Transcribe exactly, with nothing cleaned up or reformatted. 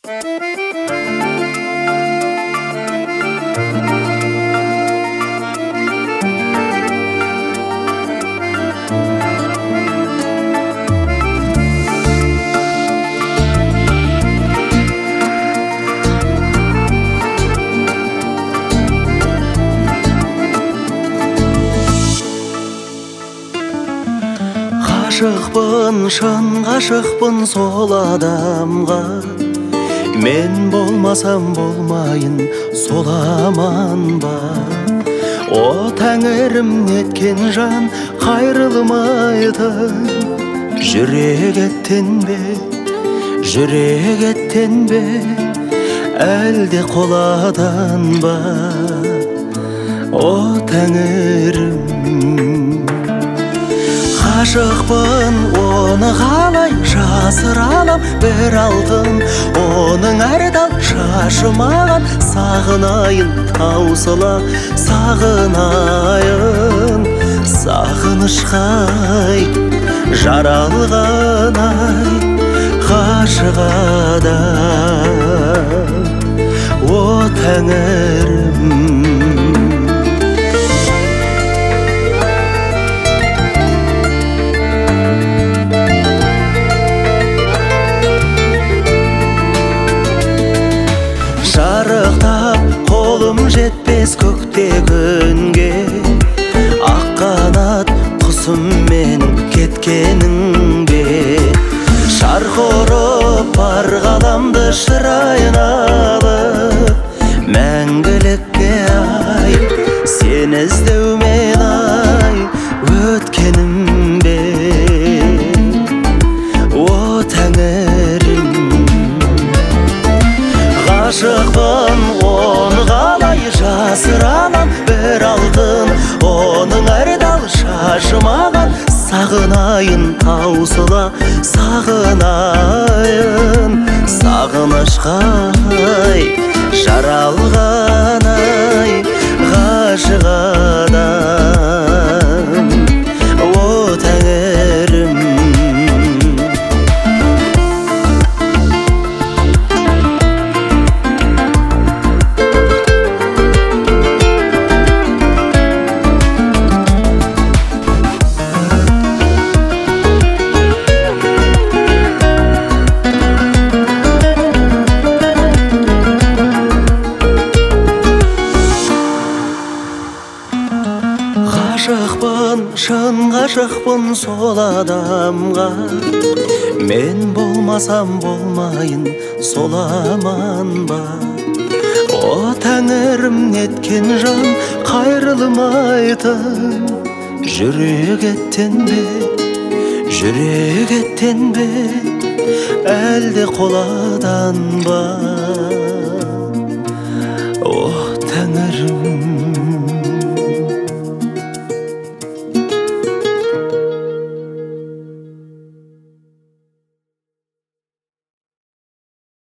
Ғашықпын, шын ғашықпын сол адамға. Мен болмасам болмайын, сол аман ба. О тәңірім неткен жан қайрылмайтын. Жүрек еттен бе, жүрек еттен бе, әлде қоладан ба. О тәңірім, ғашықпын, оны қалай жасыра алам бір алтын. Оның әрдал шашы маған сағынайын, таусыла сағынайын. Сағынышқай жаралғанай ғашық адам. О тәңірім, шарықтап қолым жетпес көкте күнге. Ақ қанат құсыммен кеткенің бе. Шарқ ұрып бар ғаламды шырайын алып, мәңгілікке ай сені іздеумен ай өткенім бе. О тәңірім, ғашықпын, оны қалай жасыра алам бір алтын. Оның әрдал шашы маған сағынайын, таусыла сағынайын. Сағынышқай жаралғанай ғашық адам. О тәңірім, ғашықпын, шын ғашықпын сол адамға. Мен болмасам болмайын, сол аман ба. О тәңірім, неткен жан қайрылмайтын. Жүрек еттен бе, жүрек еттен бе, әлде қоладан ба. О тәңірім,